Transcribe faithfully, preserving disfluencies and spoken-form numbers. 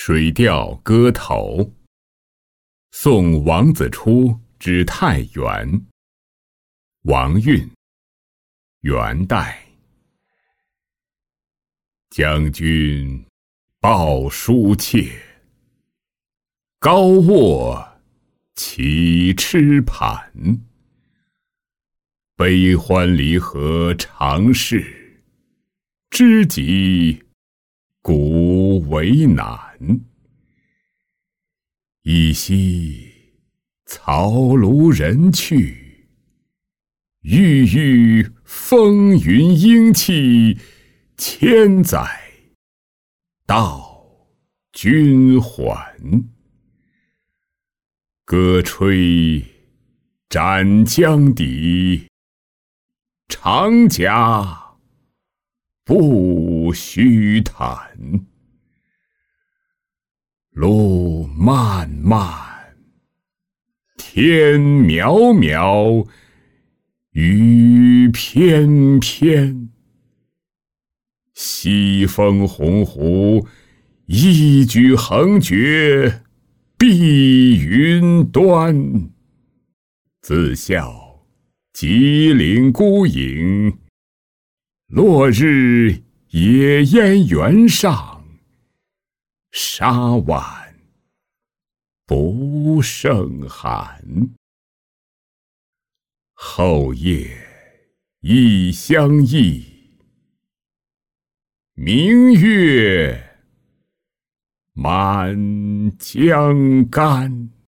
水调歌头，送王子初之太原。王运，元代。将军报书切，高卧起痴盘。悲欢离合常事，知己古为难。依稀草庐人去，郁郁风云英气，千载到君还。歌吹斩江底，长甲不须谈。路漫漫，天渺渺，雨翩翩。西风鸿鹄，一举横绝碧云端。自笑吉林孤影，落日野烟原上。沙晚不胜寒。后夜异相忆，明月满江干。